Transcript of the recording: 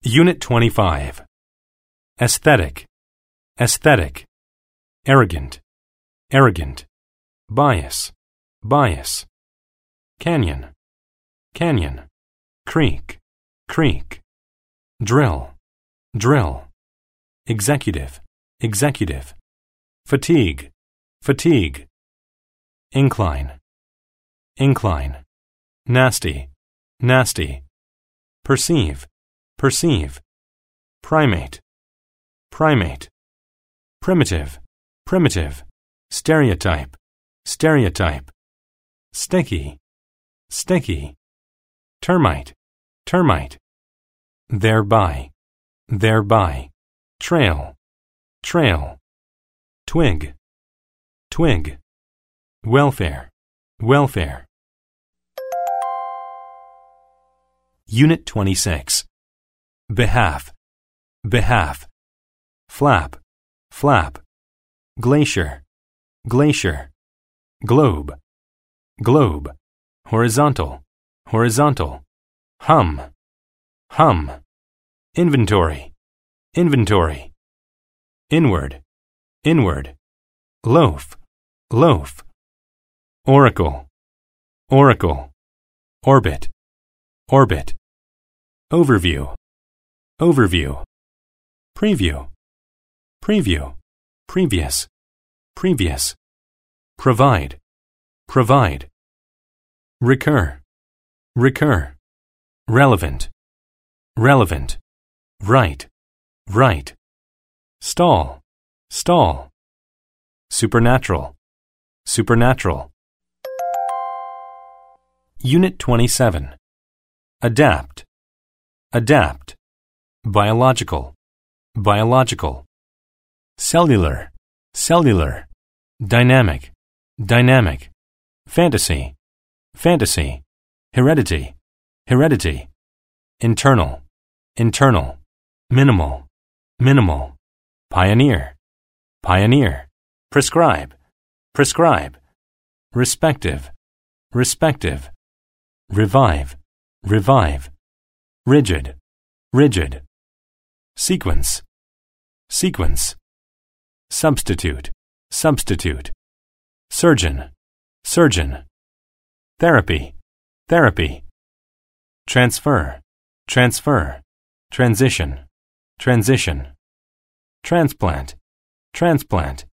Unit 25. Aesthetic, aesthetic. Arrogant, arrogant. Bias, bias. Canyon, canyon. Creek, creek. Drill, drill. Executive, executive. Fatigue, fatigue. Incline, incline. Nasty, nasty. Perceive, perceive. Primate, primate. Primitive, primitive. Stereotype, stereotype. Sticky, sticky. Termite, termite. Thereby, thereby. Trail, trail. Twig, twig. Welfare, welfare. Unit 26. Behalf, behalf. Flap, flap. Glacier, glacier. Globe, globe. Horizontal, horizontal. Hum, hum. Inventory, inventory. Inward, inward. Loaf, loaf. Oracle, oracle. Orbit, orbit. Overview, overview. Preview, preview. Previous, previous. Provide, provide. Recur, recur. Relevant, relevant. Right, right. Stall, stall. Supernatural, supernatural. Unit 27. Adapt, adapt. Biological, biological. Cellular, cellular. Dynamic, dynamic. Fantasy, fantasy. Heredity, heredity. Internal, internal. Minimal, minimal. Pioneer, pioneer. Prescribe, prescribe. Respective, respective. Revive, revive. Rigid, rigid. Sequence, sequence. Substitute, substitute. Surgeon, surgeon. Therapy, therapy. Transfer, transfer. Transition, transition. Transplant, transplant.